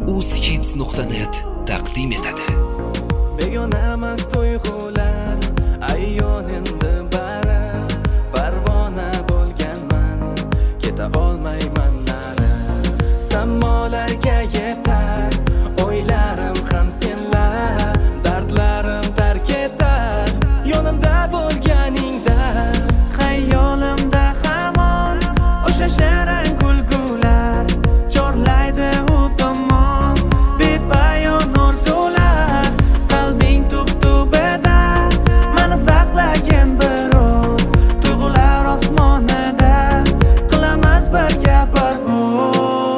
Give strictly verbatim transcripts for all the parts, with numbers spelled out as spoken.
uzhits nuqta net taqdim etadi. Begona emas tuyg'ular, ayyon endi bari, parvona bo'lganman, keta olmayman nari. Sammolarga yetar, o'ylarim ham senlar, dardlarim tark etar, yonimda bo'lganingda. Xayolimda hamon o'sha sharang kulgular, chorlaydi u tomon bepayon orzular. Qalbing tub-tubida meni saqlagan biroz, tuyg'ular osmonida qilamiz birga parvoz.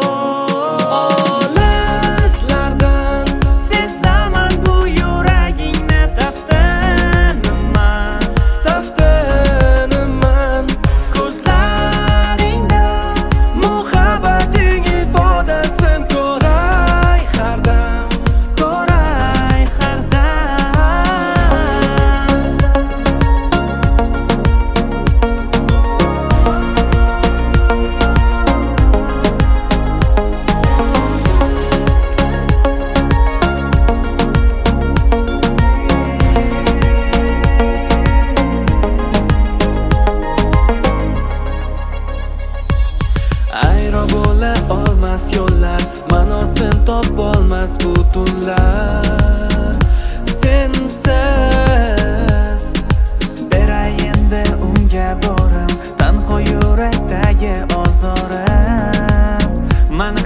Olislardan sezaman bu yuragingni, taftiniman, taftiniman. Ko'zlaringda muhabbating ifodasin ko'ray har dam, ko'ray har ayro bo'la olmas yo'llar, ma'nosin topolmas bu tunlar. Sensiz beray endi unga borim, tanho yurakdagi ozorim, mani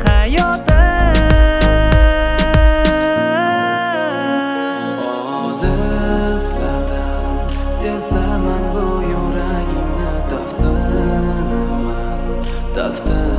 hayotim. Olislardan sezaman bu yuragingni, taftiniman, taftiniman.